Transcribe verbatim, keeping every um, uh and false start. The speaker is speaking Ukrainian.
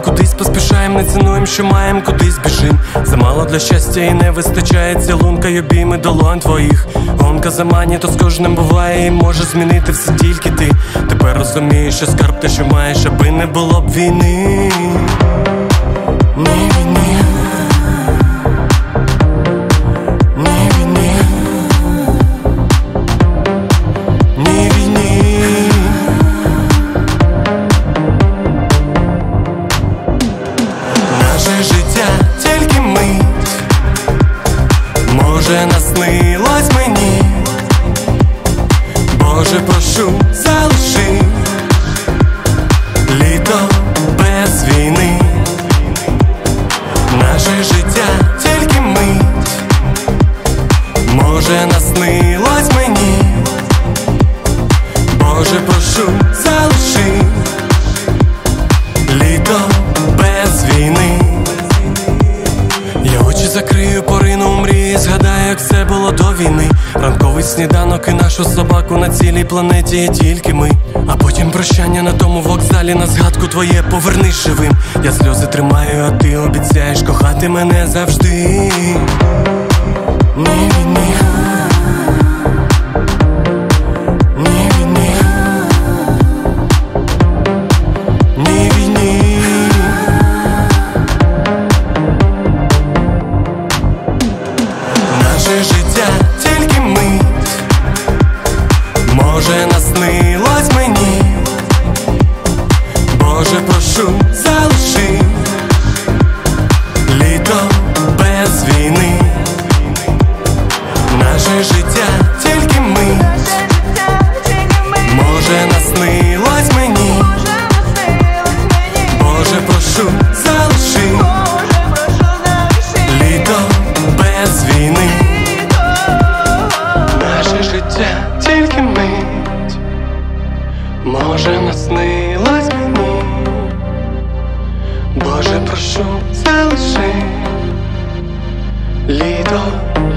кудись поспішаєм, не цінуєм, що маєм, кудись біжим. Замало для щастя і не вистачає цілунка й обійми долонь твоїх. Гонка за мані, то з кожним буває, і може змінити все тільки ти. Тепер розумієш, що скарб те, що маєш, аби не було б війни. Ні війни, ні війни, ні війни. Наше життя тільки мить, може наснилось мені. Боже, прошу, залиши літо без війни. Наше життя тільки мить, може наснилось мені. Боже, прошу, залиши літо без війни. Я очі закрию, порину у мрії, згадаю, як все було до війни. Ранковий сніданок і нашу собаку, на цілій планеті є тільки ми. А потім прощання на тому вокзалі, на згадку твоє повернись живим. Я сльози тримаю, а ти обіцяєш кохати мене завжди. Ні війни, ні війни, ні війни. Наше життя тільки мить, може наснилось мені. Боже, прошу, залиши літо без війни. Наше життя тільки мить, може наснилось мені. Боже, прошу, залиши літо без війни. Наше життя тільки мить, може наснилось мені. Боже, прошу, залиши літо